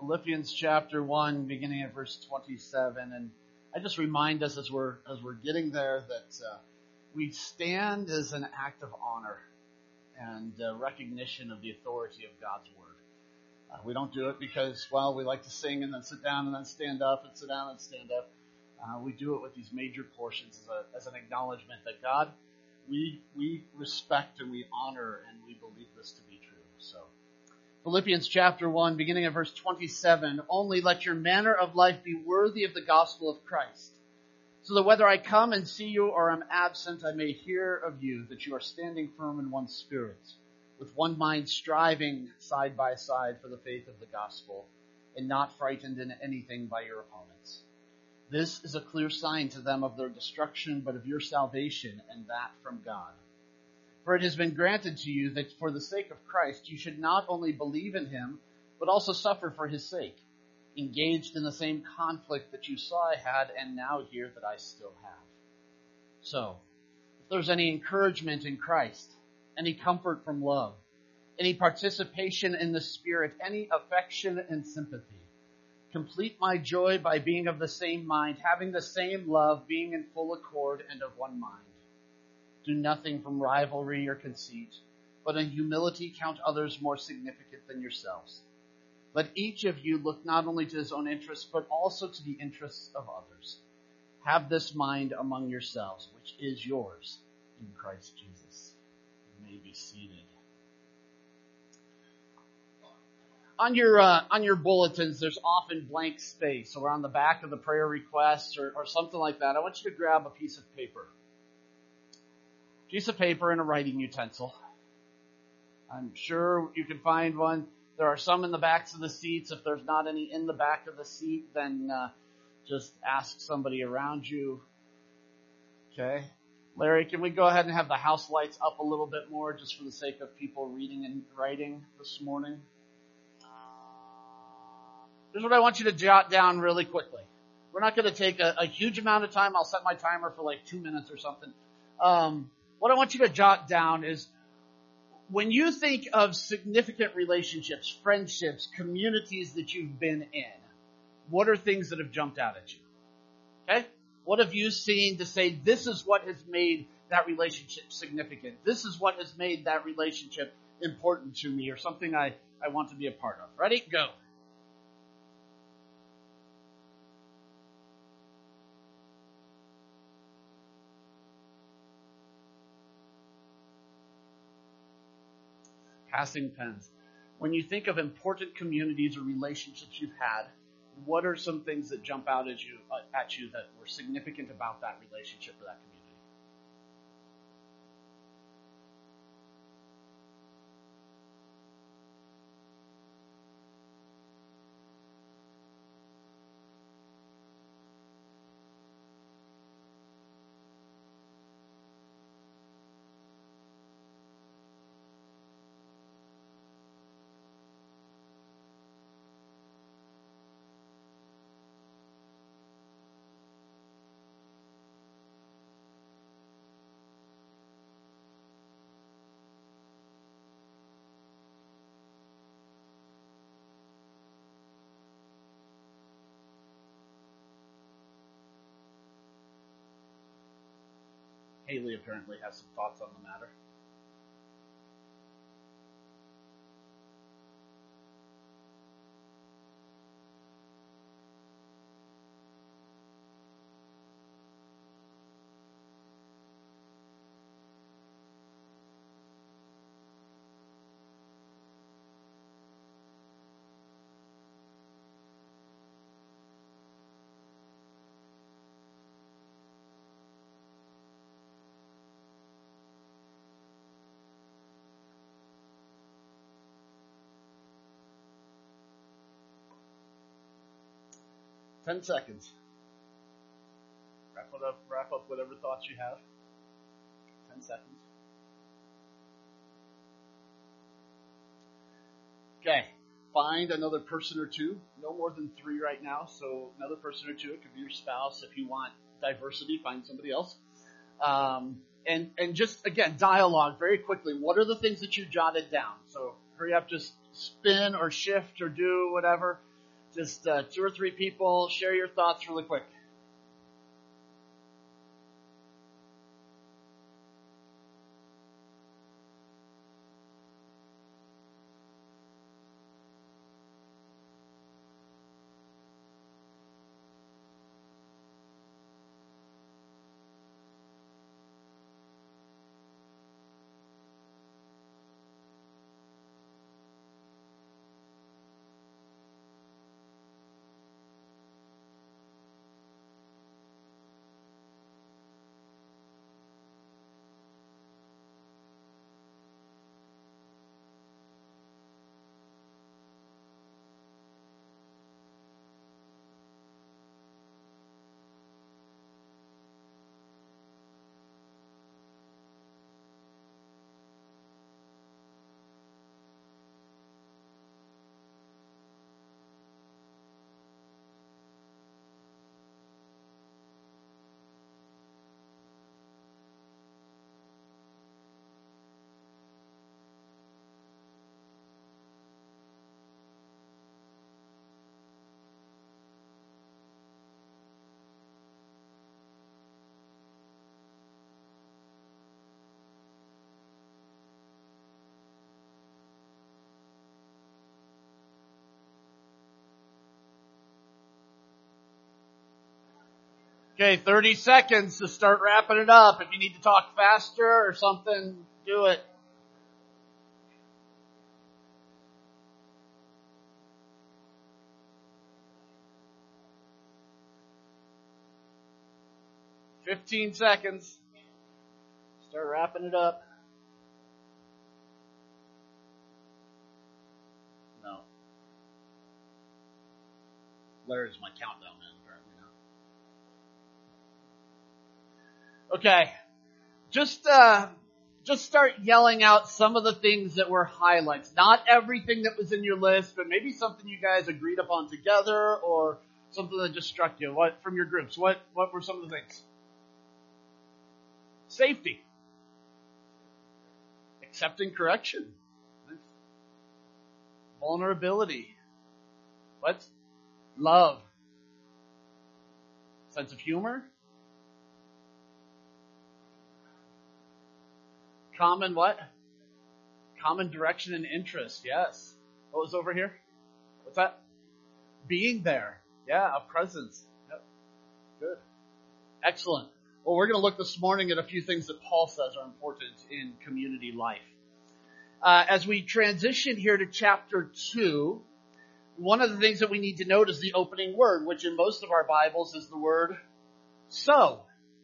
Philippians chapter 1, beginning at verse 27. And I just remind us as we're getting there that we stand as an act of honor and recognition of the authority of God's word. We don't do it because, well, we like to sing and then sit down and then stand up and sit down and stand up. We do it with these major portions as an acknowledgement that God, we respect and we honor and we believe this to be true. So, Philippians chapter 1, beginning at verse 27, only let your manner of life be worthy of the gospel of Christ, so that whether I come and see you or am absent, I may hear of you that you are standing firm in one spirit, with one mind striving side by side for the faith of the gospel, and not frightened in anything by your opponents. This is a clear sign to them of their destruction, but of your salvation, and that from God. For it has been granted to you that for the sake of Christ you should not only believe in him, but also suffer for his sake, engaged in the same conflict that you saw I had and now hear that I still have. So, if there's any encouragement in Christ, any comfort from love, any participation in the Spirit, any affection and sympathy, complete my joy by being of the same mind, having the same love, being in full accord and of one mind. Do nothing from rivalry or conceit, but in humility count others more significant than yourselves. Let each of you look not only to his own interests, but also to the interests of others. Have this mind among yourselves, which is yours in Christ Jesus. You may be seated. On your bulletins, there's often blank space, or on the back of the prayer requests, or something like that. I want you to grab a piece of paper. Piece of paper and a writing utensil. I'm sure you can find one. There are some in the backs of the seats. If there's not any in the back of the seat, then just ask somebody around you. Okay. Larry, can we go ahead and have the house lights up a little bit more just for the sake of people reading and writing this morning? Here's what I want you to jot down really quickly. We're not going to take a huge amount of time. I'll set my timer for like 2 minutes or something. What I want you to jot down is when you think of significant relationships, friendships, communities that you've been in, what are things that have jumped out at you? Okay? What have you seen to say, this is what has made that relationship significant? This is what has made that relationship important to me, or something I want to be a part of. Ready? Go. Passing pens. When you think of important communities or relationships you've had, what are some things that jump out at you that were significant about that relationship or that community? Haley apparently has some thoughts on the matter. Ten seconds. Wrap up whatever thoughts you have. 10 seconds. Okay. Find another person or two. No more than 3 right now. So another person or two. It could be your spouse. If you want diversity, find somebody else. And just, again, dialogue very quickly. What are the things that you jotted down? So hurry up, just spin or shift or do whatever. Just 2 or 3 people, share your thoughts really quick. Okay, 30 seconds to start wrapping it up. If you need to talk faster or something, do it. "15 seconds. Start wrapping it up." No. There's my countdown, man. Apparently not. Okay. Just start yelling out some of the things that were highlights. Not everything that was in your list, but maybe something you guys agreed upon together or something that just struck you. What from your groups? What were some of the things? Safety. Accepting correction. Vulnerability. What? Love. Sense of humor. Common what? Common direction and interest. Yes. What was over here? What's that? Being there. Yeah, a presence. Yep. Good. Excellent. Well, we're going to look this morning at a few things that Paul says are important in community life. As we transition here to chapter 2, one of the things that we need to note is the opening word, which in most of our Bibles is the word so.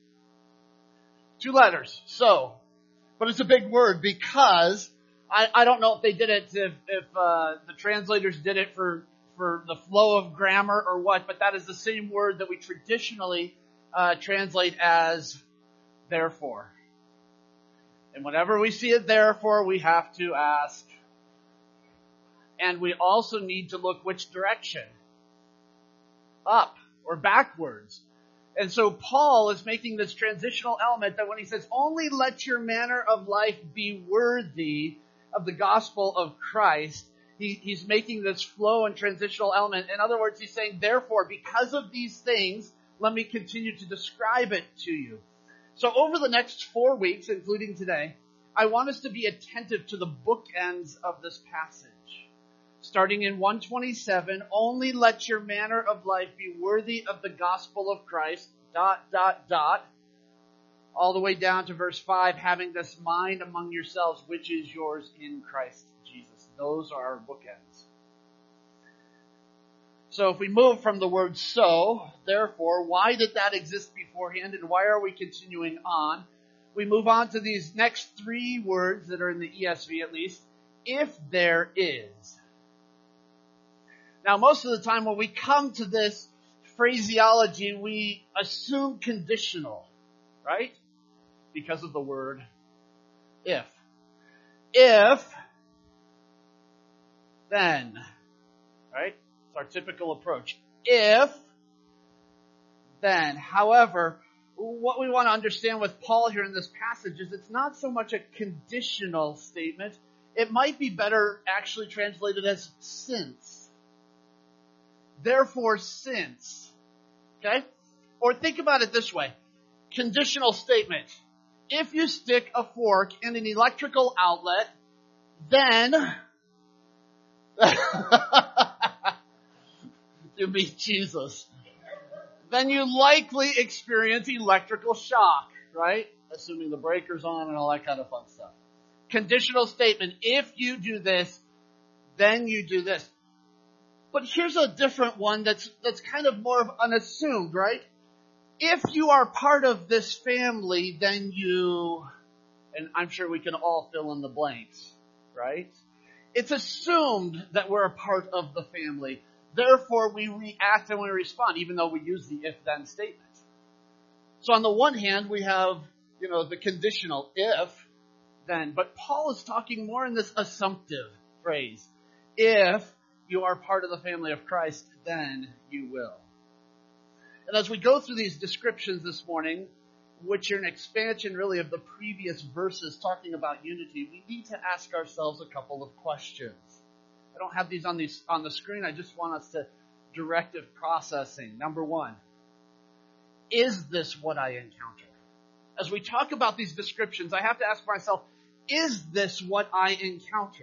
2 letters, so. But it's a big word because I don't know if they did it, if the translators did it for the flow of grammar or what, but that is the same word that we traditionally translate as therefore. And whenever we see it therefore, we have to ask. And we also need to look which direction. Up or backwards. And so Paul is making this transitional element that when he says, only let your manner of life be worthy of the gospel of Christ, he's making this flow and transitional element. In other words, he's saying, therefore, because of these things, let me continue to describe it to you. So over the next 4 weeks, including today, I want us to be attentive to the bookends of this passage. Starting in 127, only let your manner of life be worthy of the gospel of Christ, ... all the way down to verse 5, having this mind among yourselves, which is yours in Christ Jesus. Those are our bookends. So if we move from the word so, therefore, why did that exist beforehand and why are we continuing on? We move on to these next 3 words that are in the ESV at least. If there is. Now, most of the time when we come to this phraseology, we assume conditional, right? Because of the word if. If, then, right? It's our typical approach. If, then. However, what we want to understand with Paul here in this passage is it's not so much a conditional statement. It might be better actually translated as since. Therefore, since. Okay? Or think about it this way. Conditional statement. If you stick a fork in an electrical outlet, then you meet Jesus. Then you likely experience electrical shock, right? Assuming the breaker's on and all that kind of fun stuff. Conditional statement. If you do this, then you do this. But here's a different one that's kind of more of unassumed, right? If you are part of this family, then you, and I'm sure we can all fill in the blanks, right? It's assumed that we're a part of the family. Therefore, we react and we respond, even though we use the if-then statement. So on the one hand, we have, the conditional if, then. But Paul is talking more in this assumptive phrase. If you are part of the family of Christ, then you will. And as we go through these descriptions this morning, which are an expansion really of the previous verses talking about unity, we need to ask ourselves a couple of questions. I don't have these on the screen. I just want us to directive processing. Number one, is this what I encounter? As we talk about these descriptions, I have to ask myself, is this what I encounter?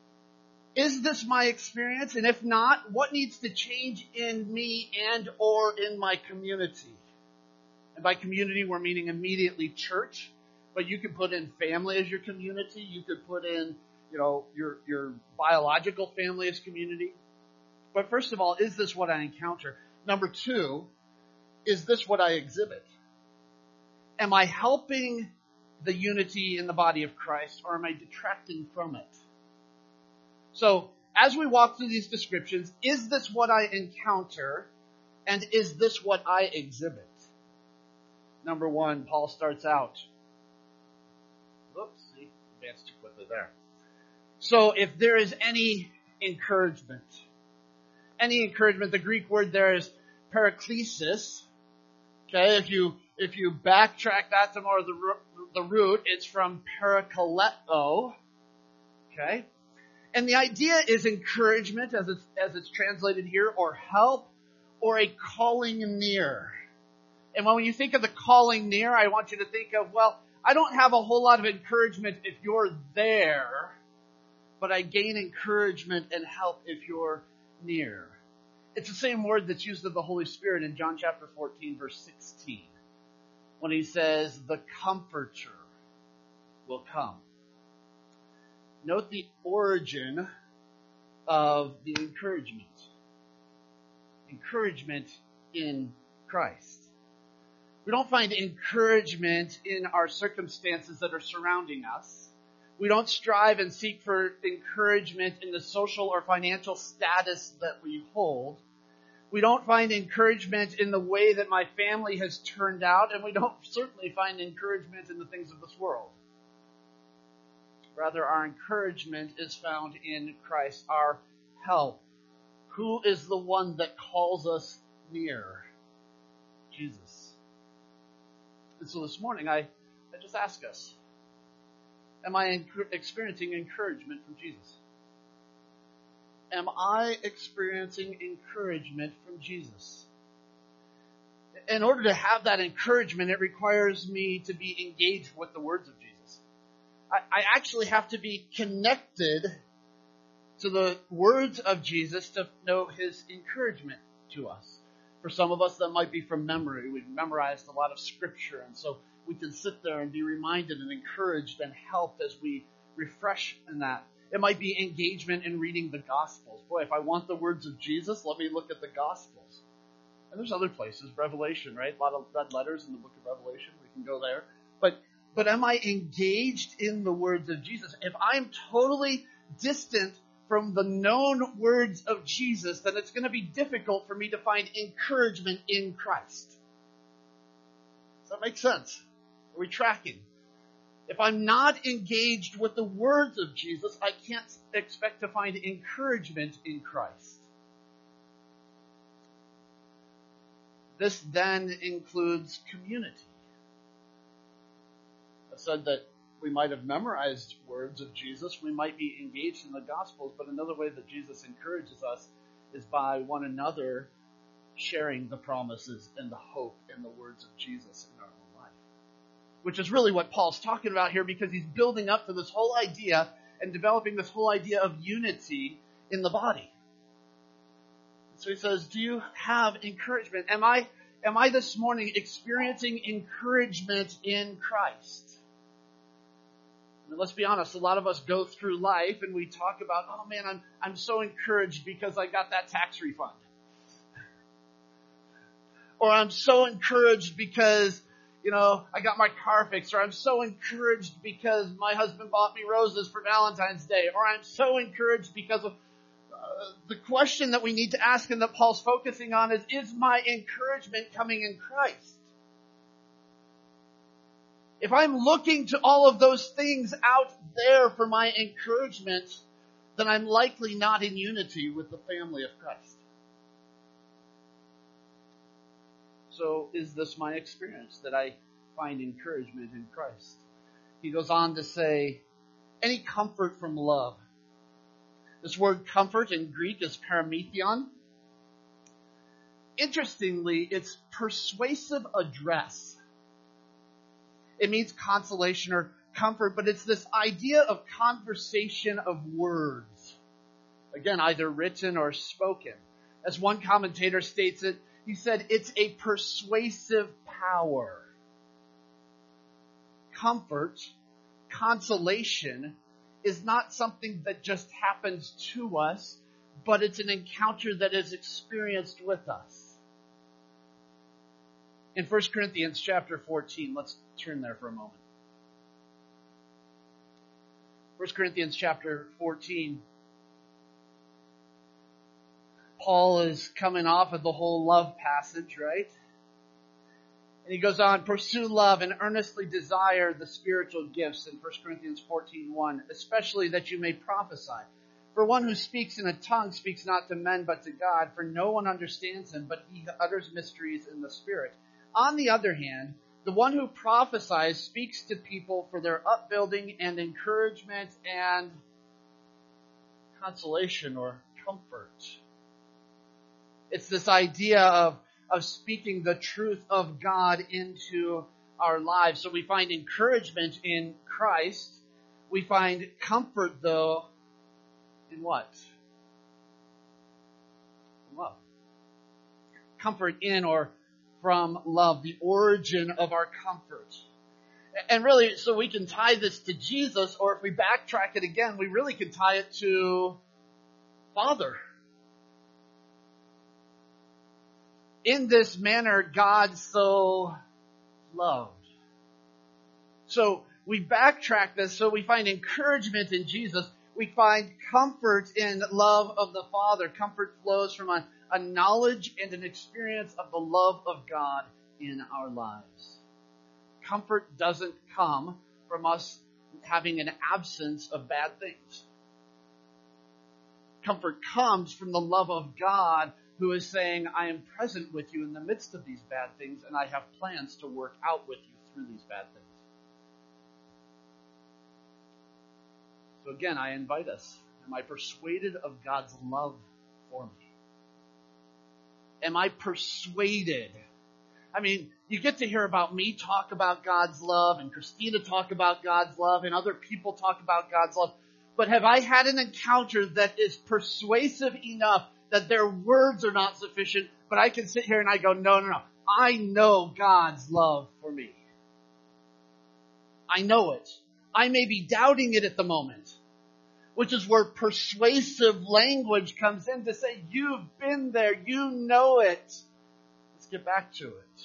Is this my experience? And if not, what needs to change in me and or in my community? And by community, we're meaning immediately church, but you could put in family as your community. You could put in, your biological family as community. But first of all, is this what I encounter? Number two, is this what I exhibit? Am I helping the unity in the body of Christ, or am I detracting from it? So, as we walk through these descriptions, is this what I encounter, and is this what I exhibit? Number one, Paul starts out. Advanced too quickly there. So, if there is any encouragement, the Greek word there is paraklesis. Okay, if you backtrack that to more of the root, it's from parakaleo. Okay. And the idea is encouragement, as it's translated here, or help, or a calling near. And when you think of the calling near, I want you to think of, I don't have a whole lot of encouragement if you're there, but I gain encouragement and help if you're near. It's the same word that's used of the Holy Spirit in John chapter 14, verse 16, when he says, the Comforter will come. Note the origin of the encouragement. Encouragement in Christ. We don't find encouragement in our circumstances that are surrounding us. We don't strive and seek for encouragement in the social or financial status that we hold. We don't find encouragement in the way that my family has turned out, and we don't certainly find encouragement in the things of this world. Rather, our encouragement is found in Christ, our help. Who is the one that calls us near? Jesus. And so this morning, I just ask us, am I experiencing encouragement from Jesus? Am I experiencing encouragement from Jesus? In order to have that encouragement, it requires me to be engaged with the words of Jesus. I actually have to be connected to the words of Jesus to know his encouragement to us. For some of us, that might be from memory. We've memorized a lot of scripture, and so we can sit there and be reminded and encouraged and helped as we refresh in that. It might be engagement in reading the Gospels. Boy, if I want the words of Jesus, let me look at the Gospels. And there's other places, Revelation, right? A lot of red letters in the book of Revelation. We can go there. But am I engaged in the words of Jesus? If I'm totally distant from the known words of Jesus, then it's going to be difficult for me to find encouragement in Christ. Does that make sense? Are we tracking? If I'm not engaged with the words of Jesus, I can't expect to find encouragement in Christ. This then includes community. I said that we might have memorized words of Jesus. We might be engaged in the Gospels, but another way that Jesus encourages us is by one another sharing the promises and the hope and the words of Jesus in our own life. Which is really what Paul's talking about here, because he's building up to this whole idea and developing this whole idea of unity in the body. So he says, do you have encouragement? Am I this morning experiencing encouragement in Christ? And let's be honest, a lot of us go through life and we talk about, oh man, I'm so encouraged because I got that tax refund. Or I'm so encouraged because, I got my car fixed. Or I'm so encouraged because my husband bought me roses for Valentine's Day. Or I'm so encouraged because of the question that we need to ask and that Paul's focusing on is my encouragement coming in Christ? If I'm looking to all of those things out there for my encouragement, then I'm likely not in unity with the family of Christ. So is this my experience, that I find encouragement in Christ? He goes on to say, any comfort from love. This word comfort in Greek is parametheon. Interestingly, it's persuasive address. It means consolation or comfort, but it's this idea of conversation of words. Again, either written or spoken. As one commentator states it, he said, it's a persuasive power. Comfort, consolation, is not something that just happens to us, but it's an encounter that is experienced with us. In 1 Corinthians chapter 14, let's turn there for a moment. 1 Corinthians chapter 14. Paul is coming off of the whole love passage, right? And he goes on, pursue love and earnestly desire the spiritual gifts in 1 Corinthians 14:1, especially that you may prophesy. For one who speaks in a tongue speaks not to men but to God, for no one understands him, but he utters mysteries in the Spirit. On the other hand, the one who prophesies speaks to people for their upbuilding and encouragement and consolation or comfort. It's this idea of speaking the truth of God into our lives. So we find encouragement in Christ. We find comfort, though, in what? Love. Comfort in or from love, the origin of our comfort. And really, so we can tie this to Jesus, or if we backtrack it again, we really can tie it to Father. In this manner, God so loved. So we backtrack this, so we find encouragement in Jesus. We find comfort in love of the Father. Comfort flows from a knowledge and an experience of the love of God in our lives. Comfort doesn't come from us having an absence of bad things. Comfort comes from the love of God, who is saying, I am present with you in the midst of these bad things, and I have plans to work out with you through these bad things. So again, I invite us. Am I persuaded of God's love for me? Am I persuaded? I mean, you get to hear about me talk about God's love, and Christina talk about God's love, and other people talk about God's love. But have I had an encounter that is persuasive enough that their words are not sufficient, but I can sit here and I go, no. I know God's love for me. I know it. I may be doubting it at the moment, which is where persuasive language comes in to say, you've been there, you know it. Let's get back to it.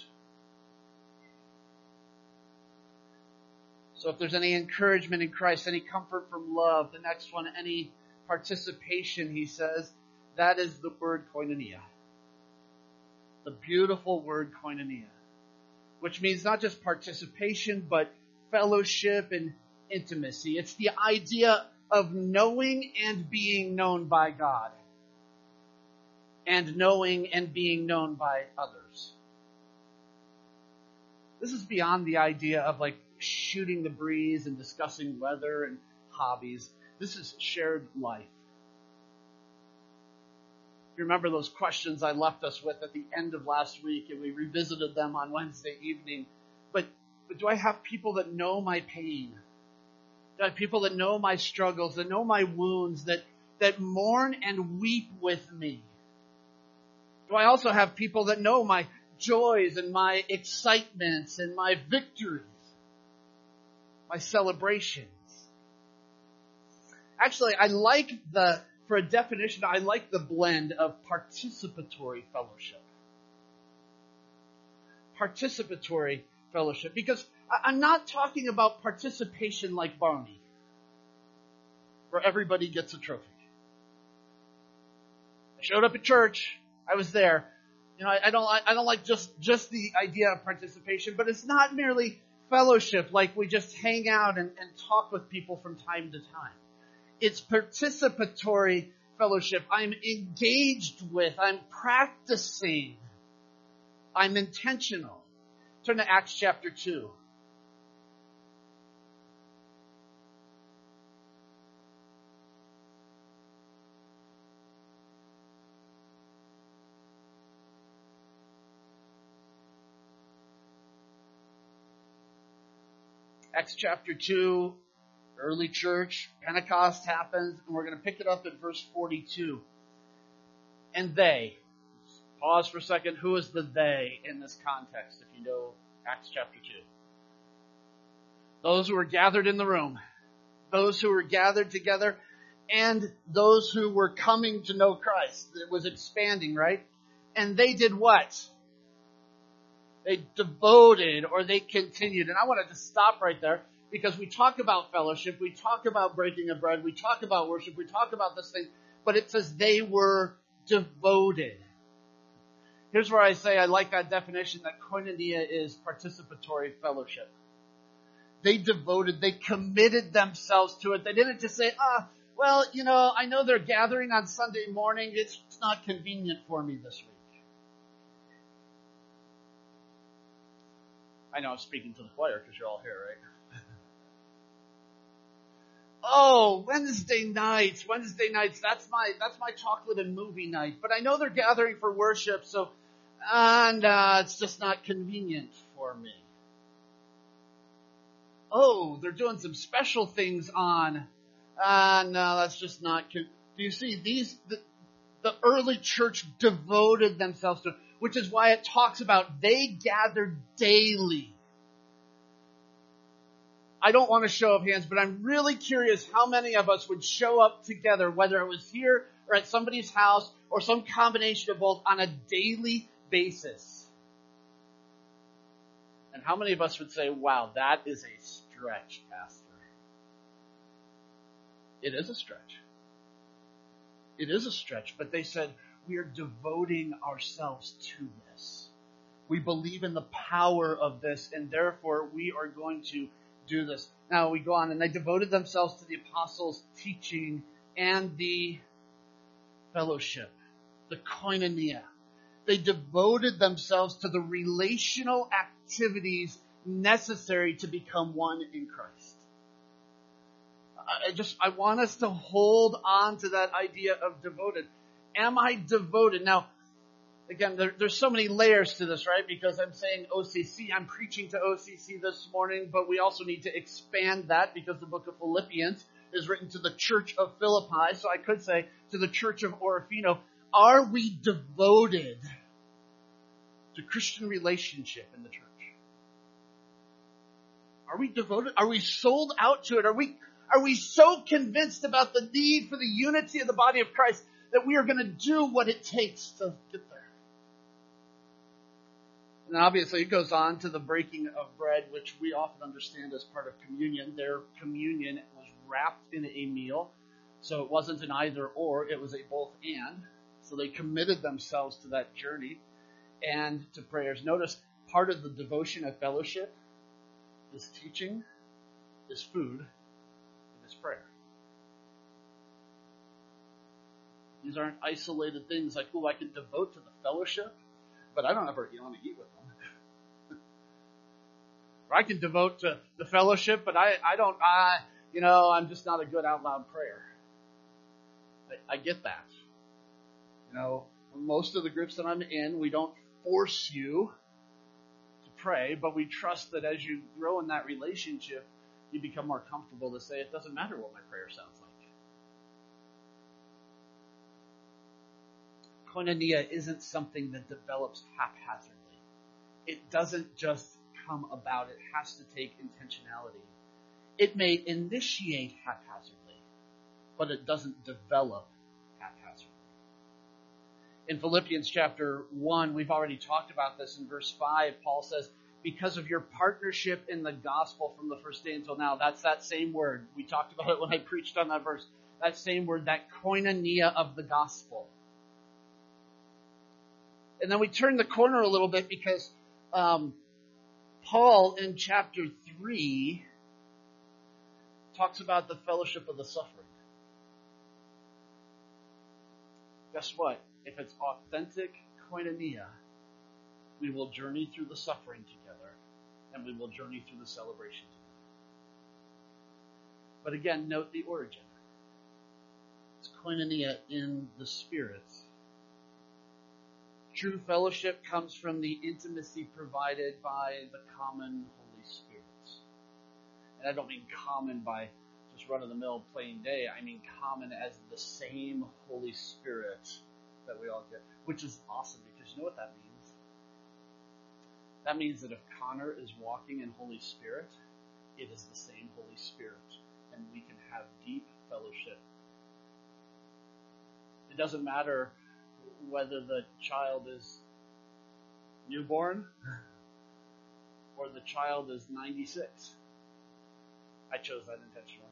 So if there's any encouragement in Christ, any comfort from love, the next one, any participation, he says, that is the word koinonia. The beautiful word koinonia. Which means not just participation, but fellowship and intimacy. It's the idea of knowing and being known by God. And knowing and being known by others. This is beyond the idea of like shooting the breeze and discussing weather and hobbies. This is shared life. You remember those questions I left us with at the end of last week, and we revisited them on Wednesday evening. But do I have people that know my pain? Do I have people that know my struggles, that know my wounds, that mourn and weep with me? Do I also have people that know my joys and my excitements and my victories, my celebrations? Actually, for a definition, I like the blend of participatory fellowship. Participatory fellowship, because I'm not talking about participation like Barney, where everybody gets a trophy. I showed up at church. I was there. I don't like just the idea of participation, but it's not merely fellowship, like we just hang out and talk with people from time to time. It's participatory fellowship. I'm engaged with, I'm practicing, I'm intentional. Turn to Acts chapter 2. Acts chapter 2, early church, Pentecost happens, and we're going to pick it up at verse 42. And they, pause for a second, who is the they in this context, if you know Acts chapter 2? Those who were gathered in the room, those who were gathered together, and those who were coming to know Christ. It was expanding, right? And they did what? They devoted, or they continued. And I want to just stop right there, because we talk about fellowship, we talk about breaking of bread, we talk about worship, we talk about this thing, but it says they were devoted. Here's where I say I like that definition, that koinonia is participatory fellowship. They devoted, they committed themselves to it. They didn't just say, I know they're gathering on Sunday morning, it's not convenient for me this week. I know I'm speaking to the choir because you're all here, right? Oh, Wednesday nights, that's my chocolate and movie night. But I know they're gathering for worship, and it's just not convenient for me. Oh, they're doing some special things on, no, that's just not, do you see, the early church devoted themselves to it, which is why it talks about they gathered daily. I don't want to show of hands, but I'm really curious how many of us would show up together, whether it was here or at somebody's house or some combination of both, on a daily basis. And how many of us would say, wow, that is a stretch, Pastor? It is a stretch. It is a stretch, but they said, we are devoting ourselves to this. We believe in the power of this, and therefore we are going to do this. Now we go on, and they devoted themselves to the apostles' teaching and the fellowship, the koinonia. They devoted themselves to the relational activities necessary to become one in Christ. I want us to hold on to that idea of devoted. Am I devoted? Now, again, there's so many layers to this, right? Because I'm saying OCC, I'm preaching to OCC this morning, but we also need to expand that because the book of Philippians is written to the church of Philippi. So I could say to the church of Orofino, are we devoted to Christian relationship in the church? Are we devoted? Are we sold out to it? Are we so convinced about the need for the unity of the body of Christ that we are going to do what it takes to get there? And obviously it goes on to the breaking of bread, which we often understand as part of communion. Their communion was wrapped in a meal. So it wasn't an either or, it was a both and. So they committed themselves to that journey and to prayers. Notice part of the devotion of fellowship is teaching, is food, and is prayer. These aren't isolated things like, I can devote to the fellowship, but I don't ever want to eat with them. Or I can devote to the fellowship, but I'm just not a good out loud prayer. I get that. Most of the groups that I'm in, we don't force you to pray, but we trust that as you grow in that relationship, you become more comfortable to say, it doesn't matter what my prayer sounds like. Koinonia isn't something that develops haphazardly. It doesn't just come about. It has to take intentionality. It may initiate haphazardly, but it doesn't develop haphazardly. In Philippians chapter 1, we've already talked about this. In verse 5, Paul says, because of your partnership in the gospel from the first day until now. That's that same word. We talked about it when I preached on that verse. That same word, that koinonia of the gospel. And then we turn the corner a little bit because Paul in chapter 3 talks about the fellowship of the suffering. Guess what? If it's authentic koinonia, we will journey through the suffering together, and we will journey through the celebration together. But again, note the origin. It's koinonia in the Spirit. True fellowship comes from the intimacy provided by the common Holy Spirit. And I don't mean common by just run-of-the-mill plain day. I mean common as the same Holy Spirit that we all get, which is awesome because you know what that means? That means that if Connor is walking in Holy Spirit, it is the same Holy Spirit, and we can have deep fellowship. It doesn't matter whether the child is newborn or the child is 96. I chose that intentionally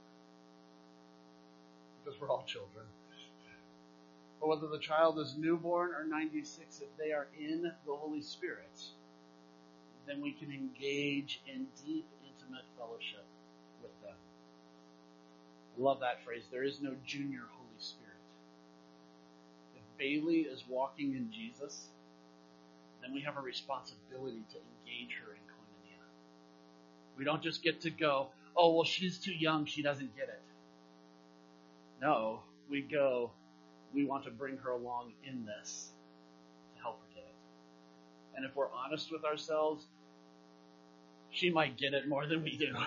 because we're all children. But whether the child is newborn or 96, if they are in the Holy Spirit, then we can engage in deep, intimate fellowship with them. I love that phrase. There is no junior Holy Spirit. If Bailey is walking in Jesus, then we have a responsibility to engage her in koinonia. We don't just get to go, oh, well, she's too young, she doesn't get it. No, we go, we want to bring her along in this to help her get it. And if we're honest with ourselves, she might get it more than we do.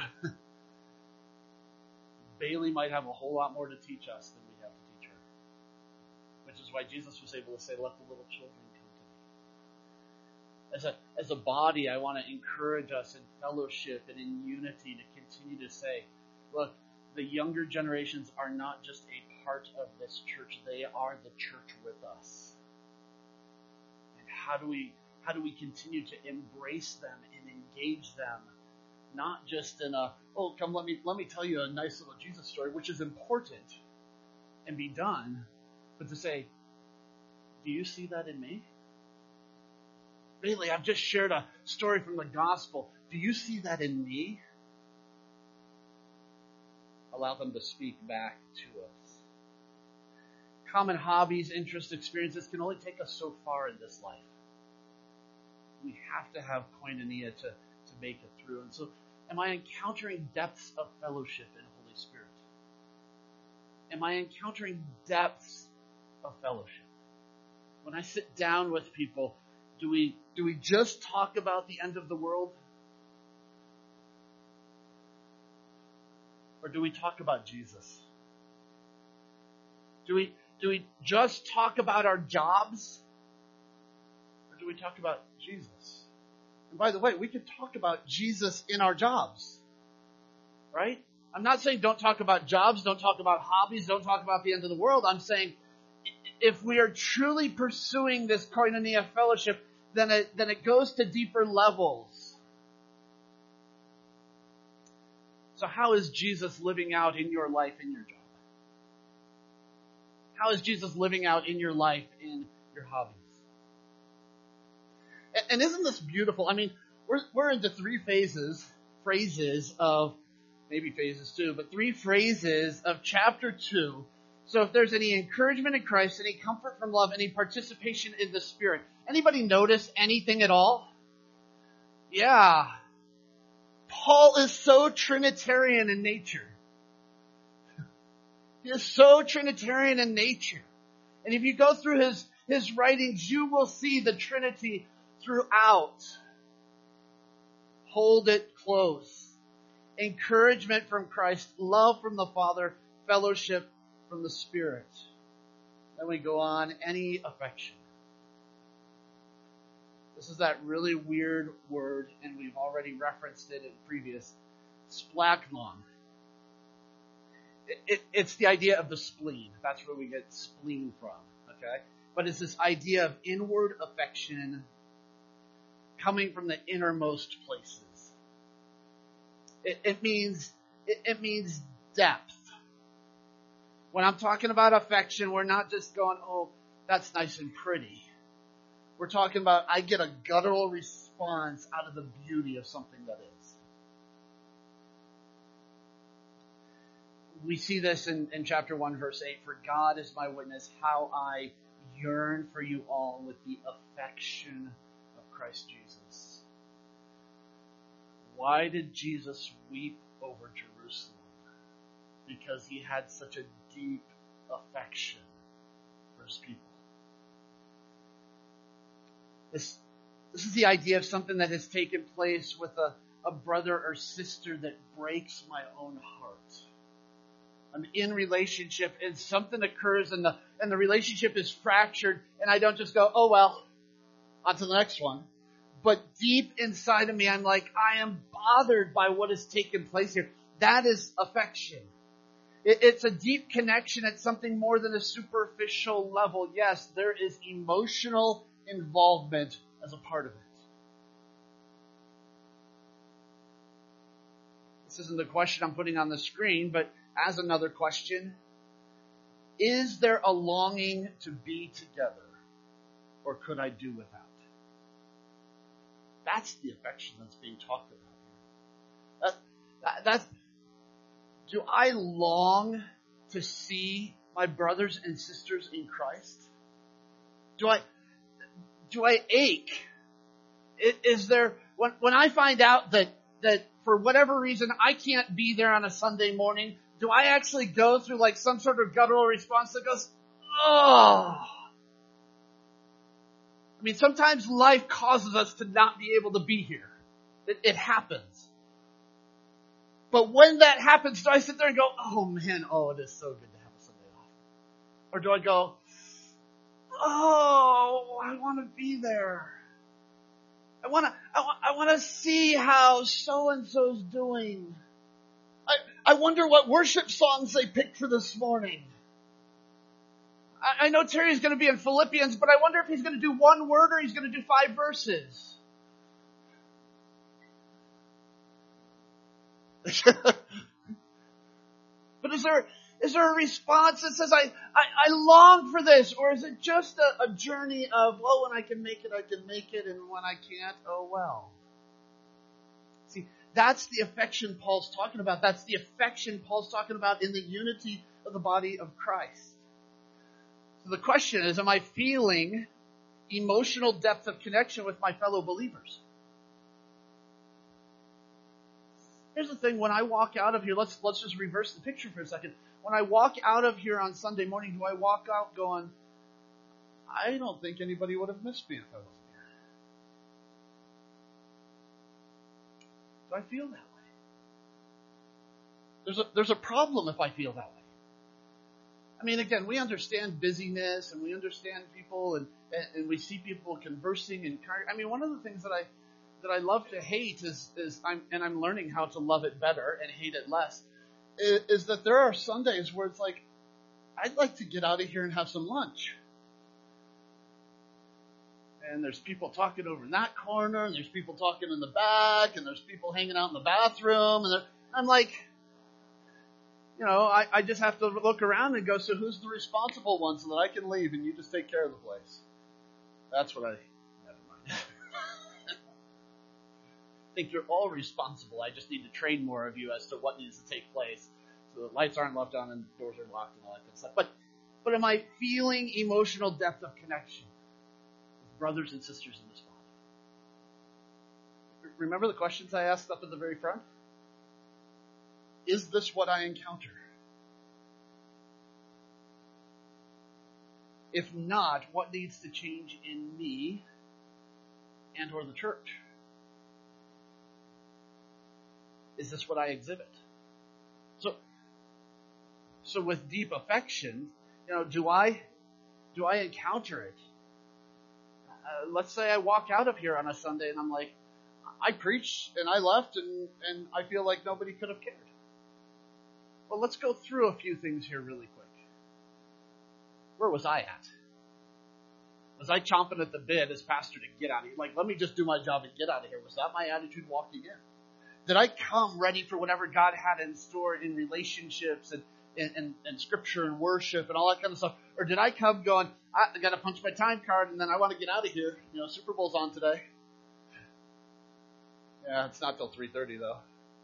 Bailey might have a whole lot more to teach us than we have to teach her. Which is why Jesus was able to say, let the little children come to me. As a body, I want to encourage us in fellowship and in unity to continue to say, look, the younger generations are not just a part of this church, they are the church with us. And how do we continue to embrace them and engage them? Not just in a, oh, come let me tell you a nice little Jesus story, which is important and be done, but to say, do you see that in me? Really, I've just shared a story from the gospel. Do you see that in me? Allow them to speak back to us. Common hobbies, interests, experiences can only take us so far in this life. We have to have koinonia to make it through. And so, am I encountering depths of fellowship in Holy Spirit? Am I encountering depths of fellowship? When I sit down with people, do we just talk about the end of the world? Or do we talk about Jesus? Do we just talk about our jobs? Or do we talk about Jesus? And by the way, we can talk about Jesus in our jobs. Right? I'm not saying don't talk about jobs, don't talk about hobbies, don't talk about the end of the world. I'm saying if we are truly pursuing this koinonia fellowship, then it goes to deeper levels. So how is Jesus living out in your life, in your job? How is Jesus living out in your life, in your hobbies? And isn't this beautiful? I mean, we're into three phrases of, maybe phases too, but three phrases of chapter 2. So if there's any encouragement in Christ, any comfort from love, any participation in the Spirit. Anybody notice anything at all? Yeah. Paul is so Trinitarian in nature. He is so Trinitarian in nature. And if you go through his writings, you will see the Trinity throughout. Hold it close. Encouragement from Christ, love from the Father, fellowship from the Spirit. Then we go on, any affection. This is that really weird word, and we've already referenced it in previous. Splachnon. It's the idea of the spleen. That's where we get spleen from. Okay? But it's this idea of inward affection coming from the innermost places. It means depth. When I'm talking about affection, we're not just going, oh, that's nice and pretty. We're talking about I get a guttural response out of the beauty of something that is. We see this in chapter 1, verse 8. For God is my witness, how I yearn for you all with the affection of Christ Jesus. Why did Jesus weep over Jerusalem? Because he had such a deep affection for his people. This is the idea of something that has taken place with a brother or sister that breaks my own heart. I'm in relationship and something occurs and the relationship is fractured, and I don't just go, oh well, on to the next one. But deep inside of me, I'm like, I am bothered by what has taken place here. That is affection. It's a deep connection at something more than a superficial level. Yes, there is emotional involvement as a part of it. This isn't the question I'm putting on the screen, but as another question, is there a longing to be together, or could I do without? That's the affection that's being talked about here. Do I long to see my brothers and sisters in Christ? Do I ache? Is there, when I find out that for whatever reason I can't be there on a Sunday morning, do I actually go through like some sort of guttural response that goes, oh? I mean, sometimes life causes us to not be able to be here. It happens. But when that happens, do I sit there and go, oh man, oh, it is so good to have a Sunday off? Or do I go, oh, I want to be there. I want to see how so-and-so's doing. I wonder what worship songs they picked for this morning. I know Terry's going to be in Philippians, but I wonder if he's going to do one word or he's going to do 5 verses. But is there a response that says, I long for this? Or is it just a journey of, well, when I can make it, and when I can't, oh well. See, that's the affection Paul's talking about. That's the affection Paul's talking about in the unity of the body of Christ. So the question is, am I feeling emotional depth of connection with my fellow believers? Here's the thing, when I walk out of here, let's just reverse the picture for a second. When I walk out of here on Sunday morning, do I walk out going, I don't think anybody would have missed me if I wasn't here? Do I feel that way? There's a problem if I feel that way. I mean, again, we understand busyness and we understand people and we see people conversing and I mean, one of the things that I love to hate is I'm learning how to love it better and hate it less, is that there are Sundays where it's like, I'd like to get out of here and have some lunch. And there's people talking over in that corner, and there's people talking in the back, and there's people hanging out in the bathroom, and I'm like, you know, I just have to look around and go, so who's the responsible one so that I can leave and you just take care of the place? That's what never mind. I think you're all responsible. I just need to train more of you as to what needs to take place so that lights aren't left on and doors are locked and all that kind of stuff. But am I feeling emotional depth of connection with brothers and sisters in this body? Remember the questions I asked up at the very front? Is this what I encounter? If not, what needs to change in me and or the church? Is this what I exhibit? So with deep affection, do I encounter it? Let's say I walk out of here on a Sunday and I'm like, I preached and I left and I feel like nobody could have cared. Well, let's go through a few things here really quick. Where was I at? Was I chomping at the bit as pastor to get out of here? Like, let me just do my job and get out of here. Was that my attitude walking in? Did I come ready for whatever God had in store in relationships and scripture and worship and all that kind of stuff? Or did I come going, I got to punch my time card and then I want to get out of here. Super Bowl's on today. Yeah, it's not till 3:30 though.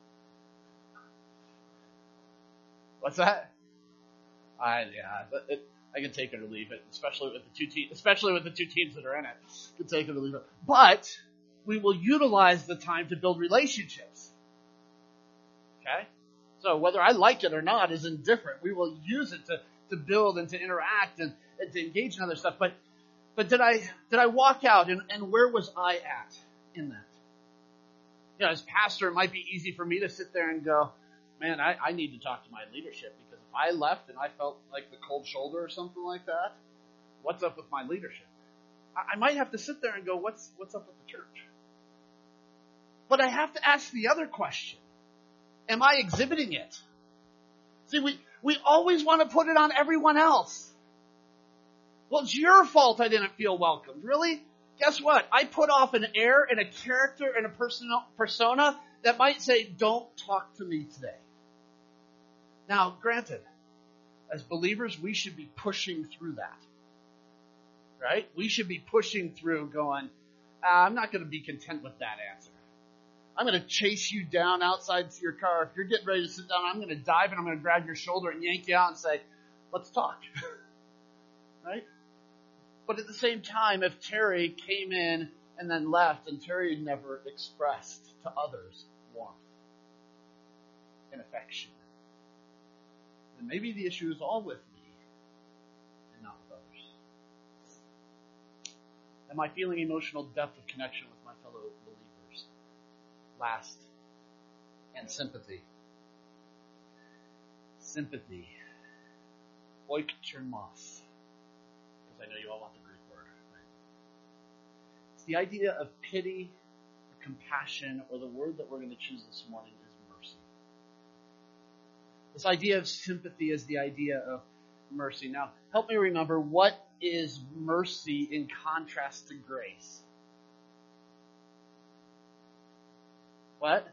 What's that? I can take it or leave it, especially with the two teams that are in it. I can take it or leave it. But we will utilize the time to build relationships. Okay? So whether I like it or not is indifferent. We will use it to build and to interact and to engage in other stuff. But did I walk out and where was I at in that? As pastor, it might be easy for me to sit there and go, man, I need to talk to my leadership, because if I left and I felt like the cold shoulder or something like that, what's up with my leadership? I might have to sit there and go, what's up with the church? But I have to ask the other question. Am I exhibiting it? See, we always want to put it on everyone else. Well, it's your fault I didn't feel welcomed. Really? Guess what? I put off an air and a character and a persona that might say, don't talk to me today. Now, granted, as believers, we should be pushing through that. Right? We should be pushing through going, I'm not going to be content with that answer. I'm going to chase you down outside to your car. If you're getting ready to sit down, I'm going to dive and I'm going to grab your shoulder and yank you out and say, let's talk. Right? But at the same time, if Terry came in and then left and Terry never expressed to others warmth and affection, then maybe the issue is all with me and not with others. Am I feeling emotional depth of connection with my fellow believers? Last, and sympathy. Sympathy. Oiktermos. Because I know you all want the Greek word. Right? It's the idea of pity or compassion, or the word that we're going to choose this morning is mercy. This idea of sympathy is the idea of mercy. Now, help me remember, what is mercy in contrast to grace? What?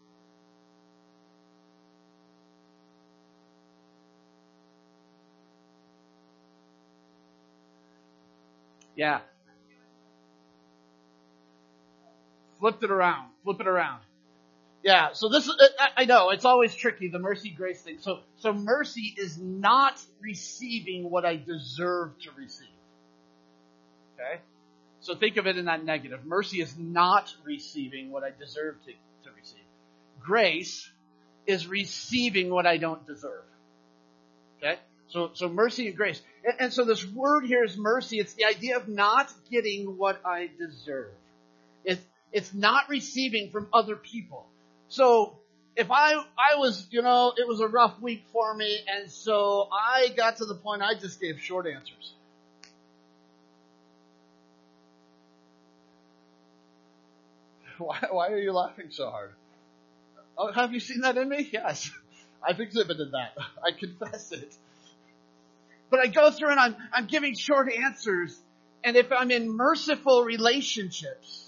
Yeah. Flip it around. Yeah, so this is, I know, it's always tricky, the mercy grace thing. So mercy is not receiving what I deserve to receive. Okay? So think of it in that negative. Mercy is not receiving what I deserve to receive. Grace is receiving what I don't deserve. Okay? So mercy and grace. And so this word here is mercy. It's the idea of not getting what I deserve. It's not receiving from other people. So if I was, it was a rough week for me, and so I got to the point I just gave short answers. Why are you laughing so hard? Oh, have you seen that in me? Yes. I've exhibited that. I confess it. But I go through and I'm giving short answers, and if I'm in merciful relationships,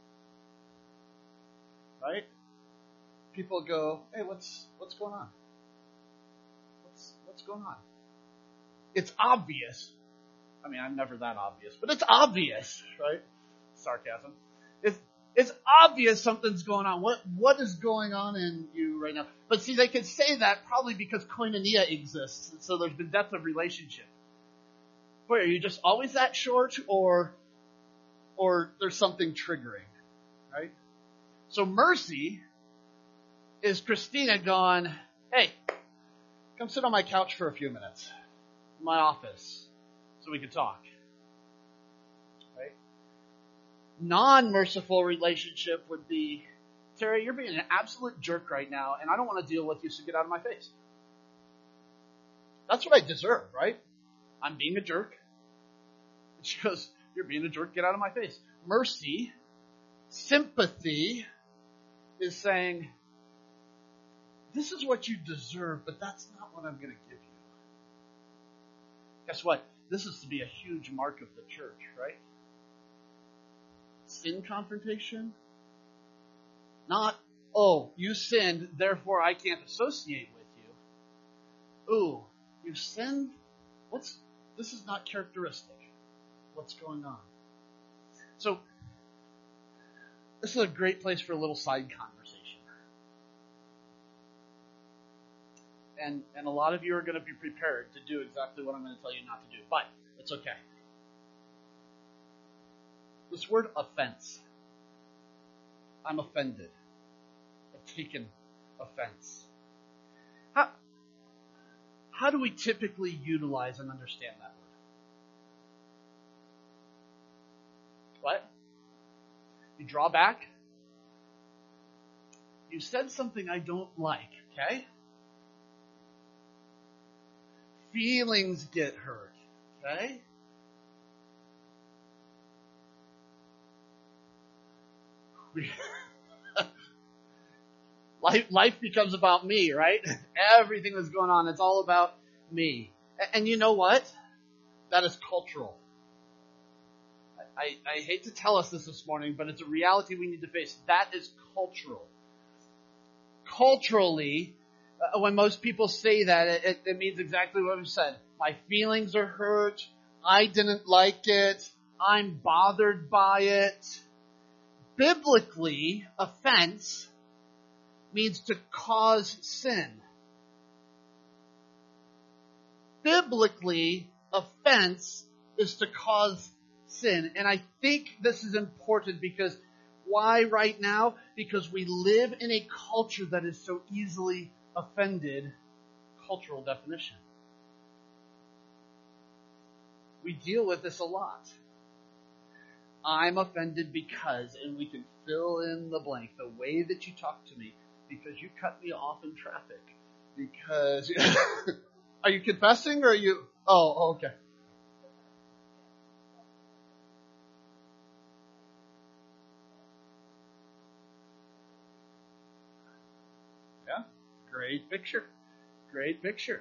right? People go, hey, what's going on? What's going on? It's obvious. I mean, I'm never that obvious, but it's obvious, right? Sarcasm. It's obvious something's going on. What is going on in you right now? But see, they could say that probably because koinonia exists, and so there's been depth of relationship. Wait, are you just always that short, or there's something triggering, right? So mercy is Christina going, hey, come sit on my couch for a few minutes in my office so we can talk. Right? Non-merciful relationship would be, Terry, you're being an absolute jerk right now, and I don't want to deal with you, so get out of my face. That's what I deserve, right? I'm being a jerk. And she goes, you're being a jerk, get out of my face. Mercy, sympathy, is saying, this is what you deserve, but that's not what I'm going to give you. Guess what? This is to be a huge mark of the church, right? Sin confrontation. Not, oh, you sinned, therefore I can't associate with you. Ooh, you sinned? This is not characteristic. What's going on? So, this is a great place for a little side conversation. And a lot of you are going to be prepared to do exactly what I'm going to tell you not to do. But it's okay. This word offense. I'm offended. I've taken offense. How do we typically utilize and understand that word? What? You draw back. You said something I don't like, okay? Feelings get hurt, okay? Life becomes about me, right? Everything that's going on, it's all about me. And you know what? That is cultural. I hate to tell us this morning, but it's a reality we need to face. That is cultural. Culturally, when most people say that, it means exactly what we've said. My feelings are hurt. I didn't like it. I'm bothered by it. Biblically, offense means to cause sin. Biblically, offense is to cause sin. And I think this is important because why right now? Because we live in a culture that is so easily offended. Cultural definition. We deal with this a lot. I'm offended because, and we can fill in the blank, the way that you talk to me, because you cut me off in traffic, because, are you confessing or are you, oh, okay. Yeah, great picture. Great picture.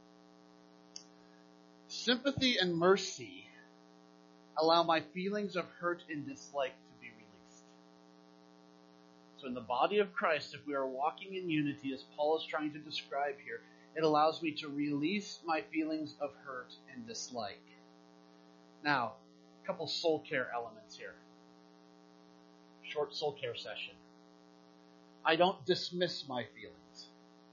Sympathy and mercy allow my feelings of hurt and dislike to be released. So in the body of Christ, if we are walking in unity, as Paul is trying to describe here, it allows me to release my feelings of hurt and dislike. Now, a couple soul care elements here. Short soul care session. I don't dismiss my feelings.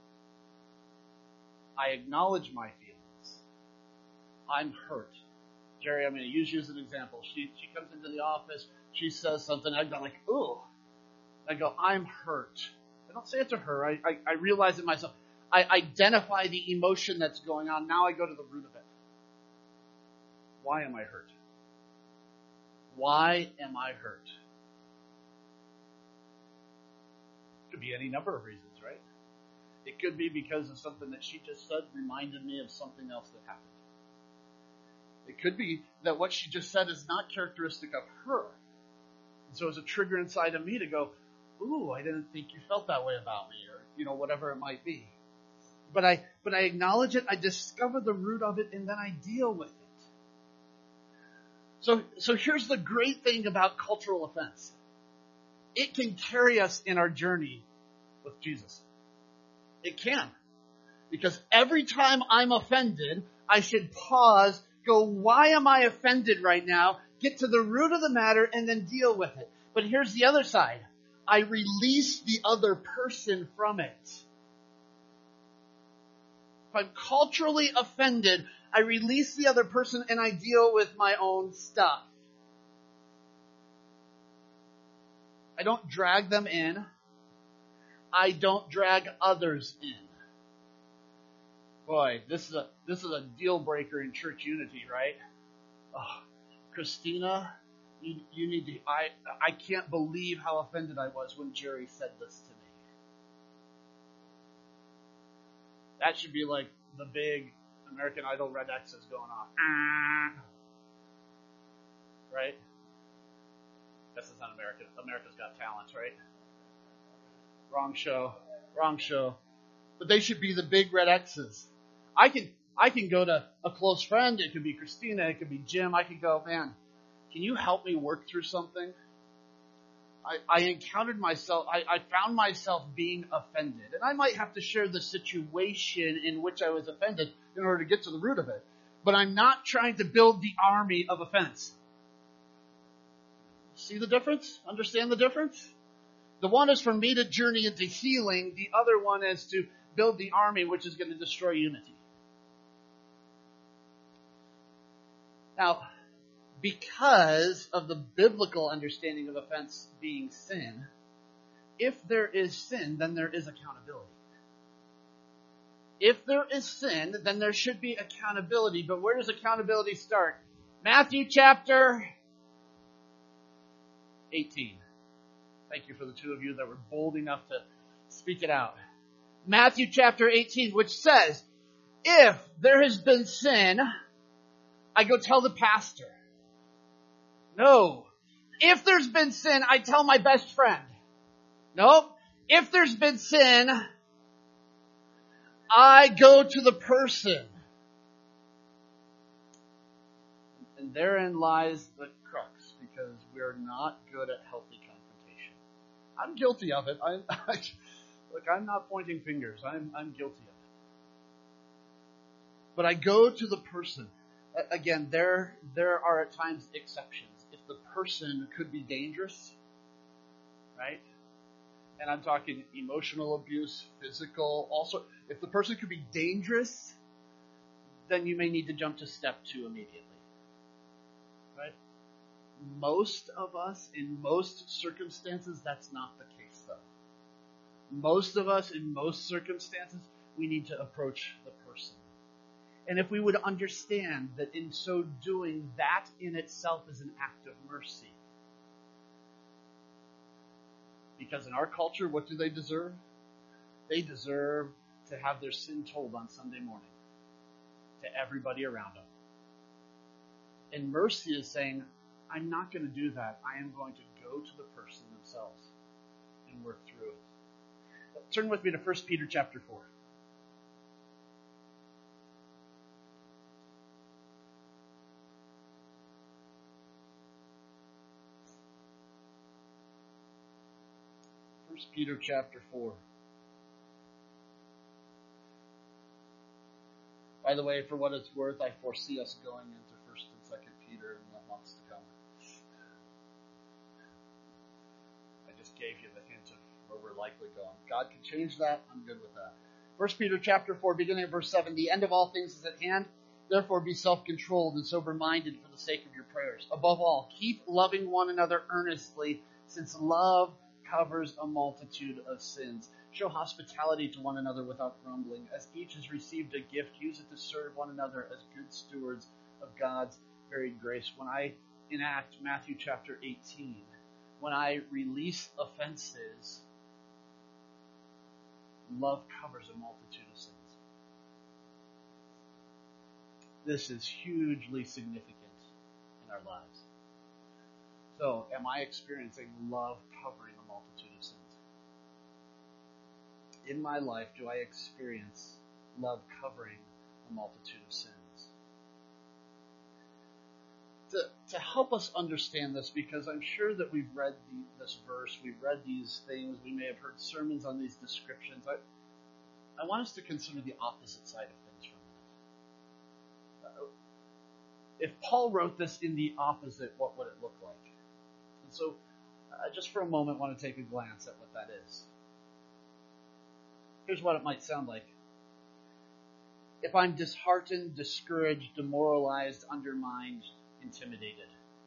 I acknowledge my feelings. I'm hurt. Jerry, I'm going to use you as an example. She comes into the office, she says something, I go like, ooh. I go, I'm hurt. I don't say it to her. I realize it myself. I identify the emotion that's going on. Now I go to the root of it. Why am I hurt? Why am I hurt? Could be any number of reasons, right? It could be because of something that she just said reminded me of something else that happened. It could be that what she just said is not characteristic of her. And so it's a trigger inside of me to go, ooh, I didn't think you felt that way about me, or, whatever it might be. But I acknowledge it, I discover the root of it, and then I deal with it. So here's the great thing about cultural offense. It can carry us in our journey with Jesus. It can. Because every time I'm offended, I should pause, go, why am I offended right now? Get to the root of the matter and then deal with it. But here's the other side. I release the other person from it. If I'm culturally offended, I release the other person and I deal with my own stuff. I don't drag them in. I don't drag others in. Boy, this is a deal breaker in church unity, right? Oh, Christina, you need to, I can't believe how offended I was when Jerry said this to me. That should be like the big American Idol red X's going off. Right? This is not American. America's Got Talent, right? Wrong show. But they should be the big red X's. I can go to a close friend. It could be Christina. It could be Jim. I could go, man, can you help me work through something? I encountered myself, I found myself being offended. And I might have to share the situation in which I was offended in order to get to the root of it. But I'm not trying to build the army of offense. See the difference? Understand the difference? The one is for me to journey into healing. The other one is to build the army which is going to destroy unity. Now, because of the biblical understanding of offense being sin, if there is sin, then there is accountability. If there is sin, then there should be accountability. But where does accountability start? Matthew chapter 18. Thank you for the two of you that were bold enough to speak it out. Matthew chapter 18, which says, if there has been sin, I go tell the pastor. No. If there's been sin, I tell my best friend. Nope. If there's been sin, I go to the person. And therein lies the crux, because we're not good at healthy confrontation. I'm guilty of it. Look, I'm not pointing fingers. I'm guilty of it. But I go to the person. Again, there are at times exceptions. If the person could be dangerous, right? And I'm talking emotional abuse, physical, also. If the person could be dangerous, then you may need to jump to step 2 immediately. Right? Most of us, in most circumstances, that's not the case, though. Most of us, in most circumstances, we need to approach the person. And if we would understand that in so doing, that in itself is an act of mercy. Because in our culture, what do they deserve? They deserve to have their sin told on Sunday morning to everybody around them. And mercy is saying, I'm not going to do that. I am going to go to the person themselves and work through it. Turn with me to 1 Peter chapter 4. Peter chapter 4. By the way, for what it's worth, I foresee us going into 1 and 2 Peter in the months to come. I just gave you the hint of where we're likely going. God can change that. I'm good with that. 1 Peter chapter 4, beginning at verse 7. The end of all things is at hand. Therefore be self-controlled and sober-minded for the sake of your prayers. Above all, keep loving one another earnestly, since love covers a multitude of sins. Show hospitality to one another without grumbling. As each has received a gift, use it to serve one another as good stewards of God's varied grace. When I enact Matthew chapter 18, when I release offenses, love covers a multitude of sins. This is hugely significant in our lives. So, am I experiencing love covering a multitude of sins? In my life, do I experience love covering a multitude of sins? To help us understand this, because I'm sure that we've read this verse, we've read these things, we may have heard sermons on these descriptions. I want us to consider the opposite side of things for a minute. If Paul wrote this in the opposite, what would it look like? And so, just for a moment, I want to take a glance at what that is. Here's what it might sound like. If I'm disheartened, discouraged, demoralized, undermined, intimidated.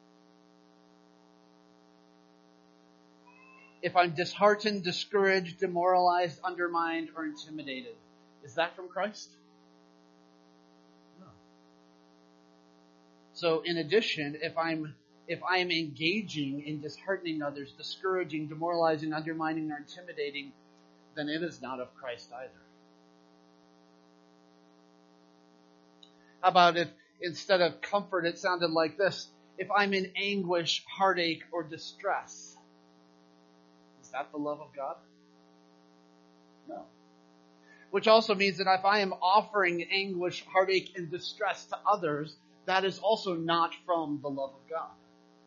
If I'm disheartened, discouraged, demoralized, undermined, or intimidated, is that from Christ? No. So in addition, if I am engaging in disheartening others, discouraging, demoralizing, undermining, or intimidating, then it is not of Christ either. How about if instead of comfort it sounded like this? If I'm in anguish, heartache, or distress, is that the love of God? No. Which also means that if I am offering anguish, heartache, and distress to others, that is also not from the love of God.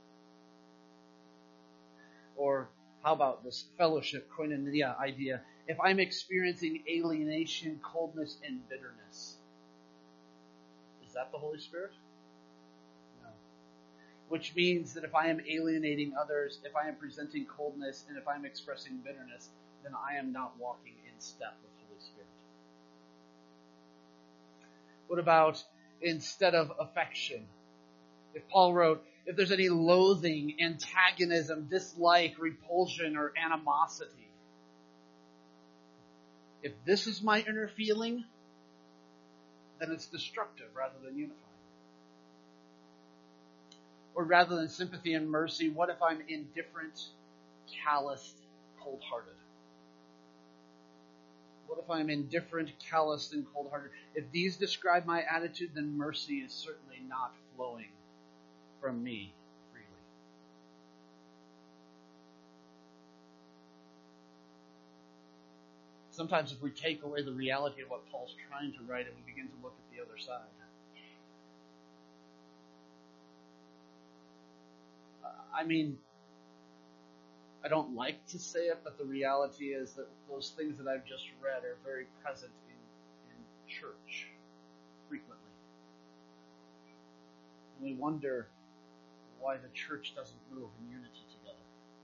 Or how about this fellowship, koinonia idea? If I'm experiencing alienation, coldness, and bitterness, is that the Holy Spirit? No. Which means that if I am alienating others, if I am presenting coldness, and if I'm expressing bitterness, then I am not walking in step with the Holy Spirit. What about instead of affection? If Paul wrote, if there's any loathing, antagonism, dislike, repulsion, or animosity, if this is my inner feeling, then it's destructive rather than unifying. Or rather than sympathy and mercy, what if I'm indifferent, calloused, cold-hearted? What if I'm indifferent, calloused, and cold-hearted? If these describe my attitude, then mercy is certainly not flowing from me freely. Sometimes if we take away the reality of what Paul's trying to write and we begin to look at the other side. I don't like to say it, but the reality is that those things that I've just read are very present in church frequently. And we wonder why the church doesn't move in unity together.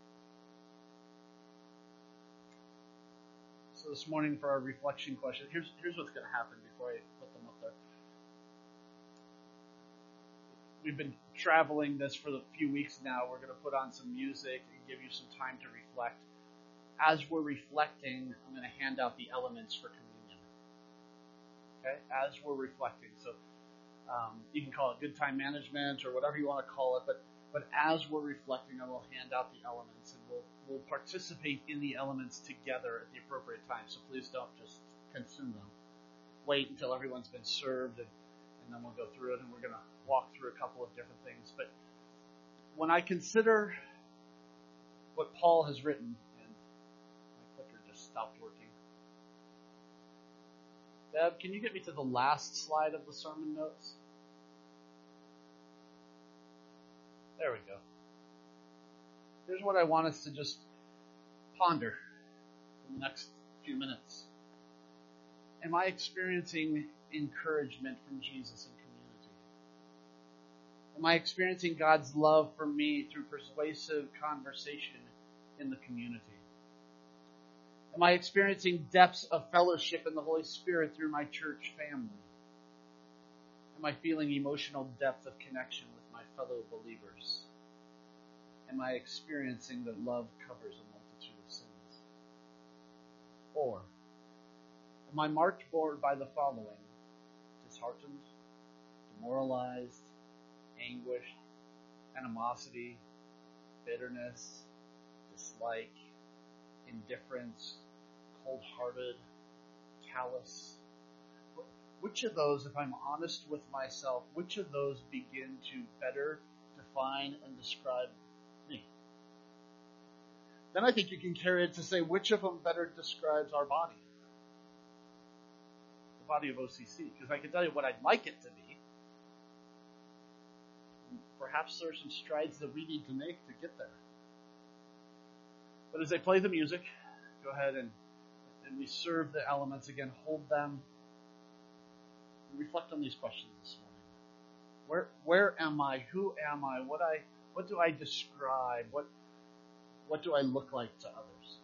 So this morning for our reflection question, here's what's going to happen before I put them up there. We've been traveling this for a few weeks now. We're going to put on some music and give you some time to reflect. As we're reflecting, I'm going to hand out the elements for communion. Okay? As we're reflecting. So you can call it good time management or whatever you want to call it, but as we're reflecting, I will hand out the elements and we'll participate in the elements together at the appropriate time. So please don't just consume them. Wait until everyone's been served and then we'll go through it and we're going to walk through a couple of different things. But when I consider what Paul has written, and my clicker just stopped working. Deb, can you get me to the last slide of the sermon notes? There we go. Here's what I want us to just ponder for the next few minutes. Am I experiencing encouragement from Jesus in community? Am I experiencing God's love for me through persuasive conversation in the community? Am I experiencing depths of fellowship in the Holy Spirit through my church family? Am I feeling emotional depth of connection with my fellow believers? Am I experiencing that love covers a multitude of sins? Or am I marked forward by the following: disheartened, demoralized, anguished, animosity, bitterness, dislike, indifference, cold-hearted, callous? Which of those, if I'm honest with myself, which of those begin to better define and describe me? Then I think you can carry it to say, which of them better describes our body? The body of OCC. Because I can tell you what I'd like it to be. Perhaps there are some strides that we need to make to get there. But as I play the music, go ahead and we serve the elements again, hold them, and reflect on these questions this morning. Where am I? Who am I? What do I describe? What do I look like to others?